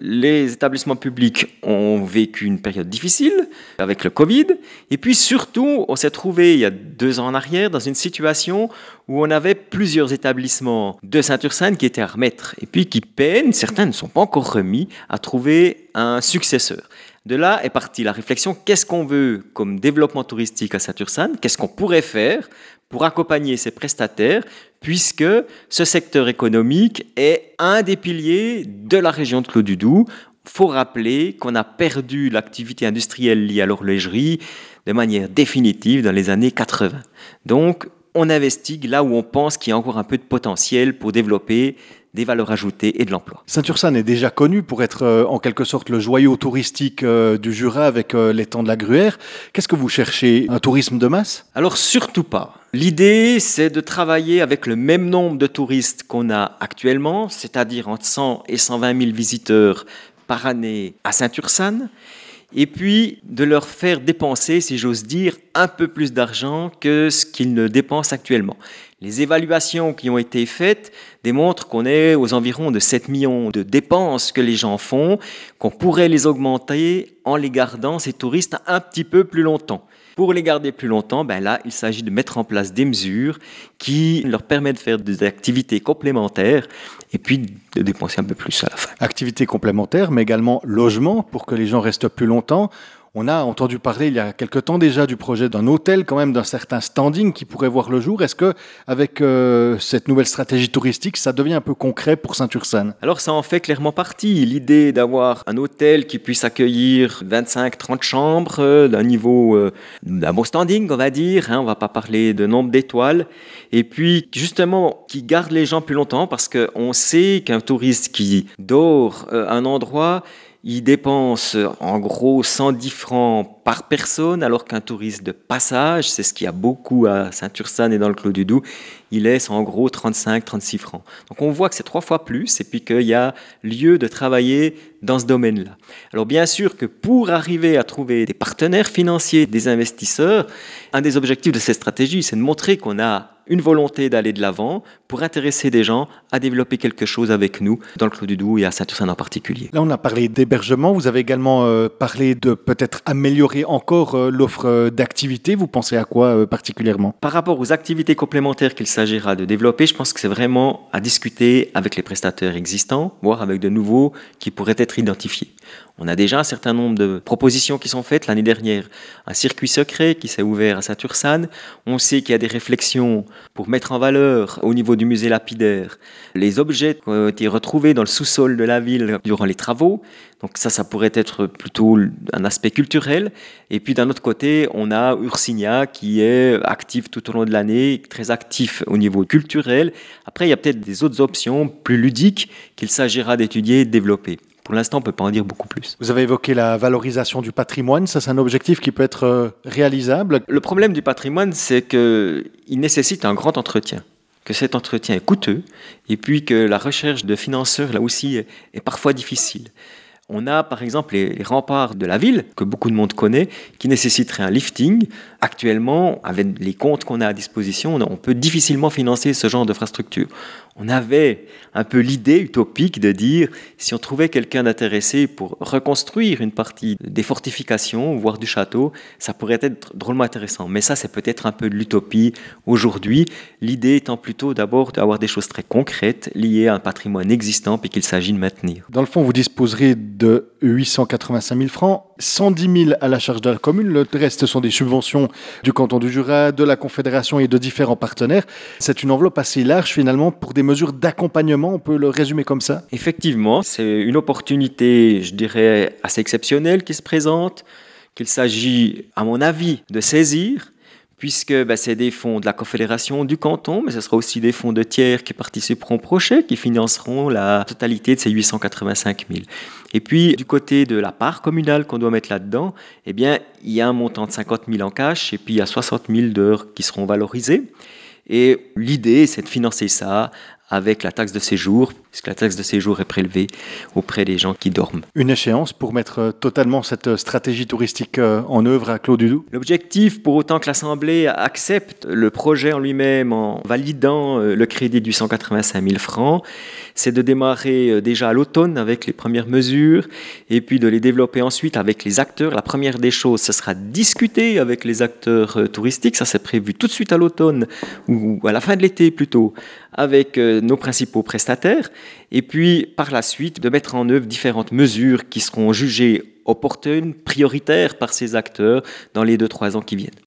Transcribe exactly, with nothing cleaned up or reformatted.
les établissements publics ont vécu une période difficile avec le Covid. Et puis surtout, on s'est trouvé il y a deux ans en arrière dans une situation où on avait plusieurs établissements de Saint-Ursanne qui étaient à remettre et puis qui peinent, certains ne sont pas encore remis, à trouver un successeur. De là est partie la réflexion, qu'est-ce qu'on veut comme développement touristique à Saint-Ursanne? Qu'est-ce qu'on pourrait faire pour accompagner ces prestataires, puisque ce secteur économique est un des piliers de la région de Clos-du-Doubs. Il faut rappeler qu'on a perdu l'activité industrielle liée à l'horlogerie de manière définitive dans les années quatre-vingts. Donc, on investigue là où on pense qu'il y a encore un peu de potentiel pour développer des valeurs ajoutées et de l'emploi. Saint-Ursanne est déjà connu pour être euh, en quelque sorte le joyau touristique euh, du Jura avec euh, l'étang de la Gruère. Qu'est-ce que vous cherchez? Un tourisme de masse? Alors surtout pas. L'idée, c'est de travailler avec le même nombre de touristes qu'on a actuellement, c'est-à-dire entre cent et cent vingt mille visiteurs par année à Saint-Ursanne, et puis de leur faire dépenser, si j'ose dire, un peu plus d'argent que ce qu'ils ne dépensent actuellement. Les évaluations qui ont été faites démontrent qu'on est aux environs de sept millions de dépenses que les gens font, qu'on pourrait les augmenter en les gardant, ces touristes, un petit peu plus longtemps. Pour les garder plus longtemps, ben là, il s'agit de mettre en place des mesures qui leur permettent de faire des activités complémentaires et puis de dépenser un peu plus à la fin. Activités complémentaires, mais également logement pour que les gens restent plus longtemps. On a entendu parler il y a quelque temps déjà du projet d'un hôtel, quand même d'un certain standing qui pourrait voir le jour. Est-ce que avec euh, cette nouvelle stratégie touristique, ça devient un peu concret pour Saint-Ursanne? Alors ça en fait clairement partie. L'idée d'avoir un hôtel qui puisse accueillir vingt-cinq à trente chambres, euh, d'un niveau, euh, d'un bon standing, on va dire. Hein, on ne va pas parler de nombre d'étoiles. Et puis justement, qui garde les gens plus longtemps parce qu'on sait qu'un touriste qui dort euh, à un endroit, il dépense en gros cent dix francs par personne, alors qu'un touriste de passage, c'est ce qu'il y a beaucoup à Saint-Ursanne et dans le Clos-du-Doubs, il laisse en gros trente-cinq à trente-six francs. Donc on voit que c'est trois fois plus et puis qu'il y a lieu de travailler dans ce domaine-là. Alors bien sûr que pour arriver à trouver des partenaires financiers, des investisseurs, un des objectifs de cette stratégie, c'est de montrer qu'on a une volonté d'aller de l'avant pour intéresser des gens à développer quelque chose avec nous dans le Clos-du-Doubs et à Saint-Ursanne en particulier. Là, on a parlé d'hébergement. Vous avez également euh, parlé de peut-être améliorer encore euh, l'offre euh, d'activités. Vous pensez à quoi euh, particulièrement? Par rapport aux activités complémentaires qu'il s'agira de développer, je pense que c'est vraiment à discuter avec les prestataires existants, voire avec de nouveaux qui pourraient être identifiés. On a déjà un certain nombre de propositions qui sont faites. L'année dernière, un circuit secret qui s'est ouvert à Saint-Ursanne. On sait qu'il y a des réflexions pour mettre en valeur au niveau du musée lapidaire les objets qui ont été retrouvés dans le sous-sol de la ville durant les travaux. Donc ça, ça pourrait être plutôt un aspect culturel. Et puis d'un autre côté, on a Ursigna qui est actif tout au long de l'année, très actif au niveau culturel. Après, il y a peut-être des autres options plus ludiques qu'il s'agira d'étudier et de développer. Pour l'instant, on ne peut pas en dire beaucoup plus. Vous avez évoqué la valorisation du patrimoine. Ça, c'est un objectif qui peut être euh, réalisable. Le problème du patrimoine, c'est qu'il nécessite un grand entretien, que cet entretien est coûteux et puis que la recherche de financeurs, là aussi, est, est parfois difficile. On a par exemple les, les remparts de la ville, que beaucoup de monde connaît, qui nécessiteraient un lifting. Actuellement, avec les comptes qu'on a à disposition, on peut difficilement financer ce genre d'infrastructure. On avait un peu l'idée utopique de dire, si on trouvait quelqu'un d'intéressé pour reconstruire une partie des fortifications, voire du château, ça pourrait être drôlement intéressant. Mais ça, c'est peut-être un peu de l'utopie aujourd'hui. L'idée étant plutôt d'abord d'avoir des choses très concrètes liées à un patrimoine existant et qu'il s'agit de maintenir. Dans le fond, vous disposerez de huit cent quatre-vingt-cinq mille francs, cent dix mille à la charge de la commune. Le reste sont des subventions du canton du Jura, de la Confédération et de différents partenaires. C'est une enveloppe assez large finalement pour des mesures d'accompagnement, on peut le résumer comme ça? Effectivement, c'est une opportunité, je dirais, assez exceptionnelle qui se présente, qu'il s'agit, à mon avis, de saisir, puisque ben, c'est des fonds de la Confédération du canton, mais ce sera aussi des fonds de tiers qui participeront au projet, qui financeront la totalité de ces huit cent quatre-vingt-cinq mille. Et puis, du côté de la part communale qu'on doit mettre là-dedans, eh bien, il y a un montant de cinquante mille en cash, et puis il y a soixante mille d'heures qui seront valorisées. Et l'idée, c'est de financer ça avec la taxe de séjour puisque la taxe de séjour est prélevée auprès des gens qui dorment. Une échéance pour mettre totalement cette stratégie touristique en œuvre à Clos du Doubs? L'objectif, pour autant que l'Assemblée accepte le projet en lui-même en validant le crédit de huit cent quatre-vingt-cinq mille francs, c'est de démarrer déjà à l'automne avec les premières mesures et puis de les développer ensuite avec les acteurs. La première des choses, ce sera discuter avec les acteurs touristiques. Ça, c'est prévu tout de suite à l'automne ou à la fin de l'été plutôt, avec nos principaux prestataires. Et puis, par la suite, de mettre en œuvre différentes mesures qui seront jugées opportunes, prioritaires par ces acteurs dans les deux trois ans qui viennent.